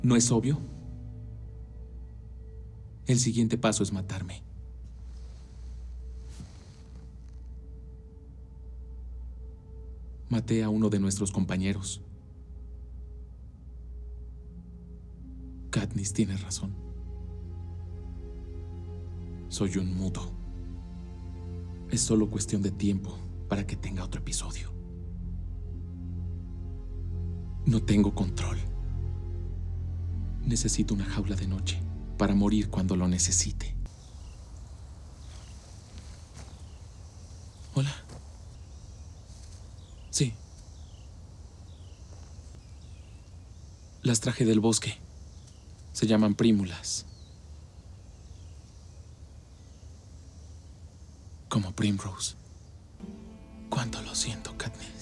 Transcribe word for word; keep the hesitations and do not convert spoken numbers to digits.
¿No es obvio? El siguiente paso es matarme. Maté a uno de nuestros compañeros. Katniss tiene razón. Soy un mudo. Es solo cuestión de tiempo para que tenga otro episodio. No tengo control. Necesito una jaula de noche para morir cuando lo necesite. Hola. Sí. Las traje del bosque. Se llaman prímulas. Como Primrose. Cuánto lo siento, Katniss.